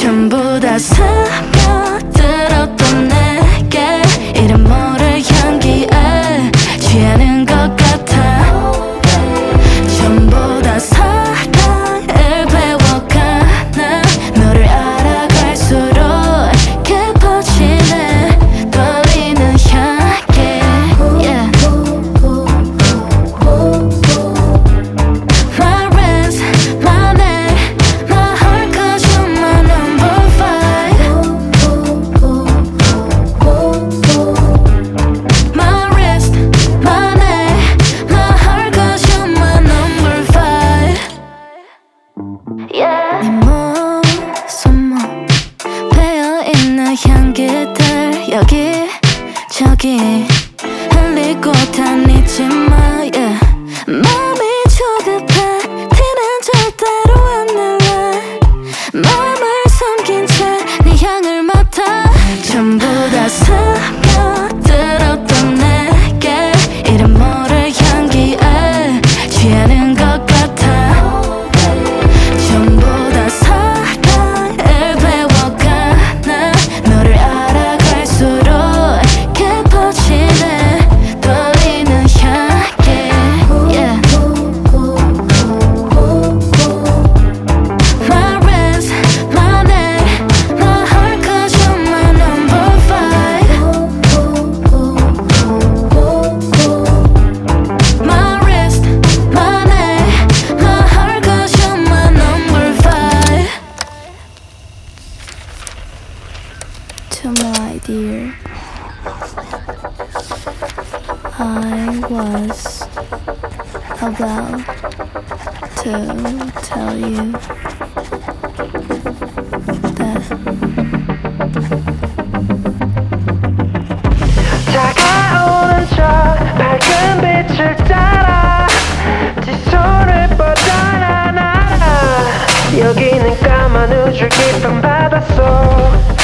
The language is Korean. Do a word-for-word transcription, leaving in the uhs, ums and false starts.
전부 다 스며들었던 내게 이름 모를 향기에 취하는 것 같아. 전부 다 사랑을 배워가나 너를 알아갈수록 깊어지네 떨리는 향기. Yeah. My wrist, my neck, my heart, 'cause you're my number five. My wrist, my neck, my heart, 'cause you're my number five. Yeah. 네 몸, 손목 배어있는 향기들 여기 저기 흘리고 다니지마. Yeah. 마음이 조급해 티는 절대로 안 날래. 마음을 삼킨 채 네 향을 맡아. 전부 다 스며들었던 내게 이름 모를 향기에 취하는 것 같아. 전부 다 사랑을 배워가나 너를 알아갈수록 깊어지네 떨리는 향기. Yeah. My wrist, my neck, my heart, 'cause you're my number five. My wrist, my neck, my heart, 'cause you're my number five. To my dear, I was about to tell you that 다가오는 저 밝은 빛을 따라 지소를 뻗어나 날아. 여기는 까만 우주 깊은 바닷속